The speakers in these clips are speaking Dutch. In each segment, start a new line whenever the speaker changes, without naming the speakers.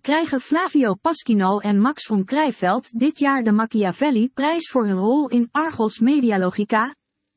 krijgen Flavio Pasquino en Max von Creyfeld dit jaar de Machiavelli-prijs voor hun rol in Argos Medialogica?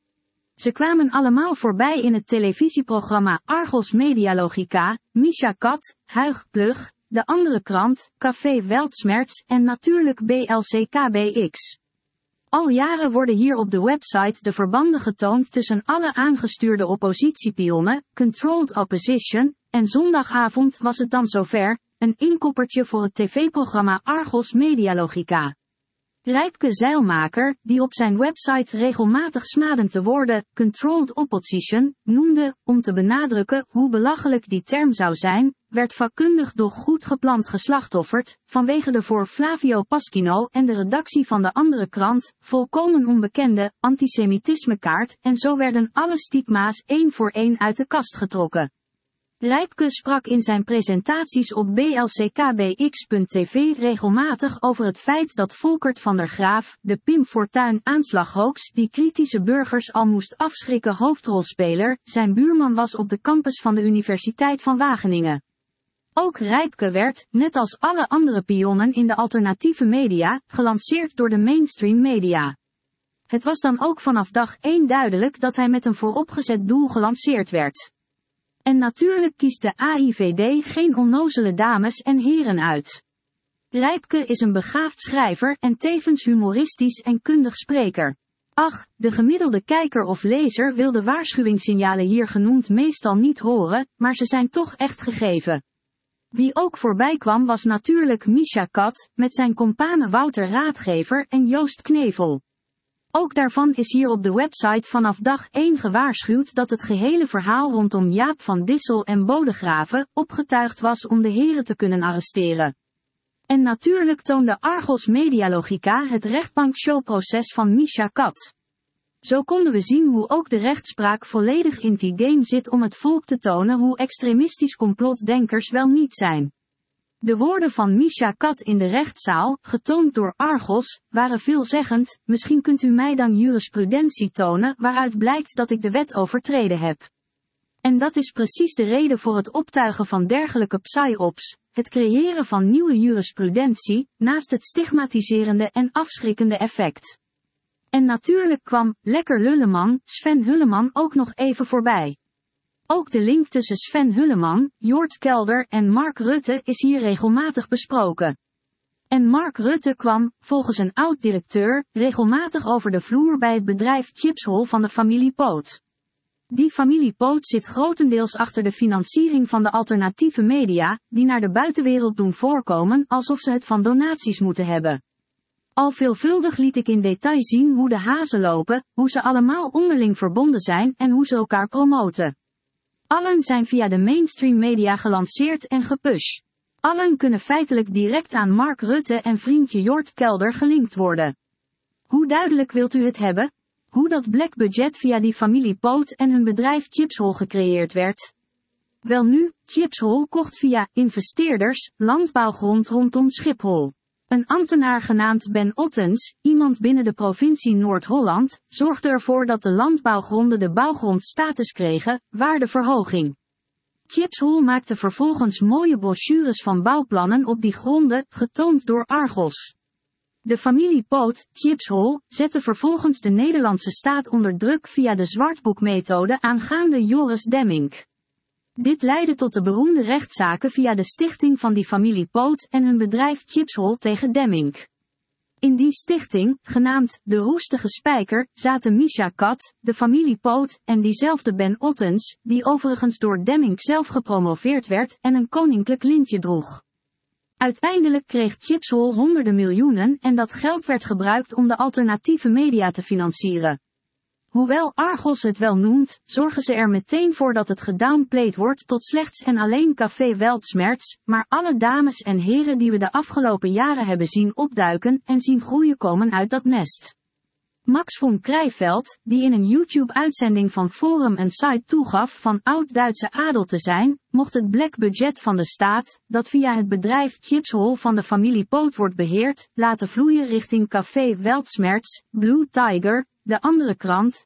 Ze kwamen allemaal voorbij in het televisieprogramma Argos Medialogica, Misha Kat, Huig Plug, De Andere Krant, Café Weltschmerz en natuurlijk BLCKBX. Al jaren worden hier op de website de verbanden getoond tussen alle aangestuurde oppositiepionnen, controlled opposition, en zondagavond was het dan zover, een inkoppertje voor het tv-programma Argos Medialogica. Rijpke Zijlmaker, die op zijn website regelmatig smadend te woorden controlled opposition noemde, om te benadrukken hoe belachelijk die term zou zijn, werd vakkundig doch goed gepland geslachtofferd, vanwege de voor Flavio Pasquino en de redactie van De Andere Krant, volkomen onbekende, antisemitismekaart en zo werden alle stigma's één voor één uit de kast getrokken. Rijpke sprak in zijn presentaties op blckbx.tv regelmatig over het feit dat Volkert van der Graaf, de Pim Fortuyn aanslaghoax die kritische burgers al moest afschrikken hoofdrolspeler, zijn buurman was op de campus van de Universiteit van Wageningen. Ook Rijpke werd, net als alle andere pionnen in de alternatieve media, gelanceerd door de mainstream media. Het was dan ook vanaf dag 1 duidelijk dat hij met een vooropgezet doel gelanceerd werd. En natuurlijk kiest de AIVD geen onnozele dames en heren uit. Rijpke is een begaafd schrijver en tevens humoristisch en kundig spreker. Ach, de gemiddelde kijker of lezer wil de waarschuwingssignalen hier genoemd meestal niet horen, maar ze zijn toch echt gegeven. Wie ook voorbij kwam was natuurlijk Misha Kat, met zijn companen Wouter Raadgever en Joost Knevel. Ook daarvan is hier op de website vanaf dag 1 gewaarschuwd dat het gehele verhaal rondom Jaap van Dissel en Bodegraven opgetuigd was om de heren te kunnen arresteren. En natuurlijk toonde Argos Medialogica het rechtbankshowproces van Misha Kat. Zo konden we zien hoe ook de rechtspraak volledig in die game zit om het volk te tonen hoe extremistisch complotdenkers wel niet zijn. De woorden van Misha Kat in de rechtszaal, getoond door Argos, waren veelzeggend: misschien kunt u mij dan jurisprudentie tonen waaruit blijkt dat ik de wet overtreden heb. En dat is precies de reden voor het optuigen van dergelijke psyops, het creëren van nieuwe jurisprudentie, naast het stigmatiserende en afschrikkende effect. En natuurlijk kwam lekker lulleman Sven Hulleman ook nog even voorbij. Ook de link tussen Sven Hulleman, Jort Kelder en Mark Rutte is hier regelmatig besproken. En Mark Rutte kwam, volgens een oud-directeur, regelmatig over de vloer bij het bedrijf Chipshol van de familie Poot. Die familie Poot zit grotendeels achter de financiering van de alternatieve media, die naar de buitenwereld doen voorkomen alsof ze het van donaties moeten hebben. Al veelvuldig liet ik in detail zien hoe de hazen lopen, hoe ze allemaal onderling verbonden zijn en hoe ze elkaar promoten. Allen zijn via de mainstream media gelanceerd en gepusht. Allen kunnen feitelijk direct aan Mark Rutte en vriendje Jort Kelder gelinkt worden. Hoe duidelijk wilt u het hebben? Hoe dat black budget via die familie Poot en hun bedrijf Chipshol gecreëerd werd? Welnu, Chipshol kocht via investeerders landbouwgrond rondom Schiphol. Een ambtenaar genaamd Ben Ottens, iemand binnen de provincie Noord-Holland, zorgde ervoor dat de landbouwgronden de bouwgrondstatus kregen, waardeverhoging. Chipshol maakte vervolgens mooie brochures van bouwplannen op die gronden, getoond door Argos. De familie Poot, Chipshol, zette vervolgens de Nederlandse staat onder druk via de zwartboekmethode aangaande Joris Demmink. Dit leidde tot de beroemde rechtszaken via de stichting van die familie Poot en hun bedrijf Chipshol tegen Demmink. In die stichting, genaamd De Roestige Spijker, zaten Misha Kat, de familie Poot en diezelfde Ben Ottens, die overigens door Demmink zelf gepromoveerd werd en een koninklijk lintje droeg. Uiteindelijk kreeg Chipshol honderden miljoenen en dat geld werd gebruikt om de alternatieve media te financieren. Hoewel Argos het wel noemt, zorgen ze er meteen voor dat het gedownplayed wordt tot slechts en alleen Café Weltschmerz, maar alle dames en heren die we de afgelopen jaren hebben zien opduiken en zien groeien komen uit dat nest. Max von Creyfeld, die in een YouTube-uitzending van Forum een site toegaf van oud-Duitse adel te zijn, mocht het black budget van de staat, dat via het bedrijf Chipshol van de familie Poot wordt beheerd, laten vloeien richting Café Weltschmerz, Blue Tiger, De Andere Krant,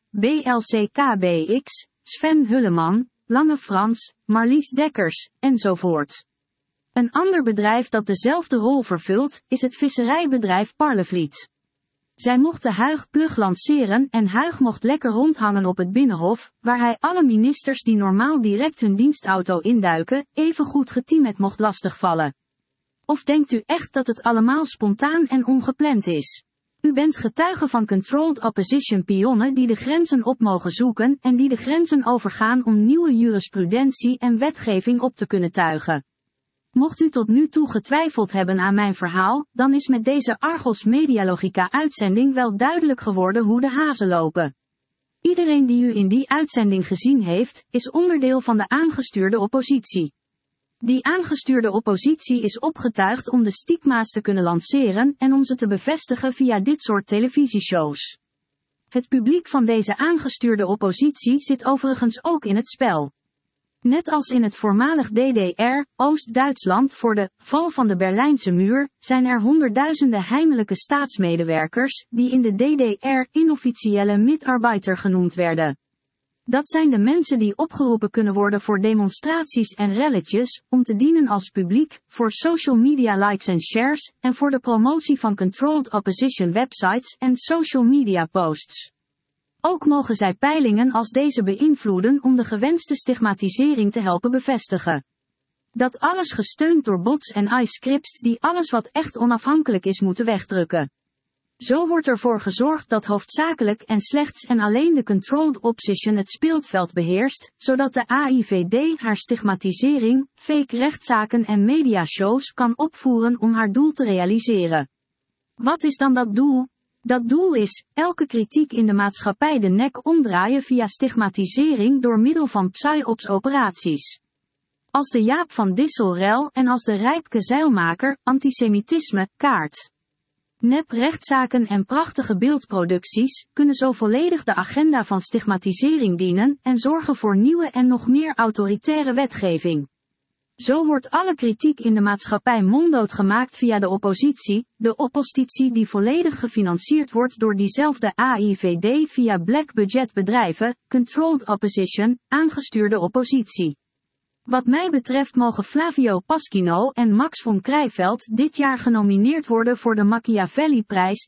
BLCKBX, Sven Hulleman, Lange Frans, Marlies Dekkers, enzovoort. Een ander bedrijf dat dezelfde rol vervult, is het visserijbedrijf Parlevliet. Zij mochten Huig Plug lanceren en Huig mocht lekker rondhangen op het Binnenhof, waar hij alle ministers die normaal direct hun dienstauto induiken, even goed geteamed mocht lastigvallen. Of denkt u echt dat het allemaal spontaan en ongepland is? U bent getuige van controlled opposition pionnen die de grenzen op mogen zoeken en die de grenzen overgaan om nieuwe jurisprudentie en wetgeving op te kunnen tuigen. Mocht u tot nu toe getwijfeld hebben aan mijn verhaal, dan is met deze Argos Medialogica uitzending wel duidelijk geworden hoe de hazen lopen. Iedereen die u in die uitzending gezien heeft, is onderdeel van de aangestuurde oppositie. Die aangestuurde oppositie is opgetuigd om de stigma's te kunnen lanceren en om ze te bevestigen via dit soort televisieshows. Het publiek van deze aangestuurde oppositie zit overigens ook in het spel. Net als in het voormalig DDR, Oost-Duitsland voor de val van de Berlijnse muur, zijn er honderdduizenden heimelijke staatsmedewerkers, die in de DDR inofficiële Mitarbeiter genoemd werden. Dat zijn de mensen die opgeroepen kunnen worden voor demonstraties en relletjes, om te dienen als publiek, voor social media likes en shares, en voor de promotie van controlled opposition websites en social media posts. Ook mogen zij peilingen als deze beïnvloeden om de gewenste stigmatisering te helpen bevestigen. Dat alles gesteund door bots en AI-scripts die alles wat echt onafhankelijk is moeten wegdrukken. Zo wordt ervoor gezorgd dat hoofdzakelijk en slechts en alleen de controlled opposition het speelveld beheerst, zodat de AIVD haar stigmatisering, fake rechtszaken en mediashows kan opvoeren om haar doel te realiseren. Wat is dan dat doel? Dat doel is, elke kritiek in de maatschappij de nek omdraaien via stigmatisering door middel van psy-ops-operaties. Als de Jaap van Disselrel en als de Rijpke Zeilmaker, antisemitisme, kaart. Nep rechtszaken en prachtige beeldproducties kunnen zo volledig de agenda van stigmatisering dienen en zorgen voor nieuwe en nog meer autoritaire wetgeving. Zo wordt alle kritiek in de maatschappij monddood gemaakt via de oppositie, de oppositie die volledig gefinancierd wordt door diezelfde AIVD via black budget bedrijven, controlled opposition, aangestuurde oppositie. Wat mij betreft mogen Flavio Paschino en Max von Creyfeld dit jaar genomineerd worden voor de Machiavelli-prijs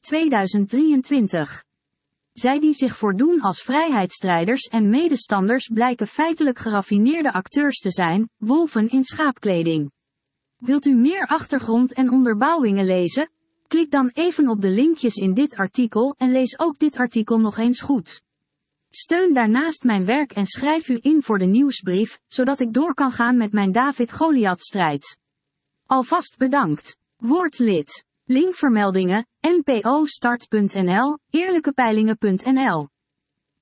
2023. Zij die zich voordoen als vrijheidsstrijders en medestanders blijken feitelijk geraffineerde acteurs te zijn, wolven in schaapkleding. Wilt u meer achtergrond en onderbouwingen lezen? Klik dan even op de linkjes in dit artikel en lees ook dit artikel nog eens goed. Steun daarnaast mijn werk en schrijf u in voor de nieuwsbrief, zodat ik door kan gaan met mijn David-Goliath-strijd. Alvast bedankt. Word lid. Linkvermeldingen, npostart.nl, eerlijkepeilingen.nl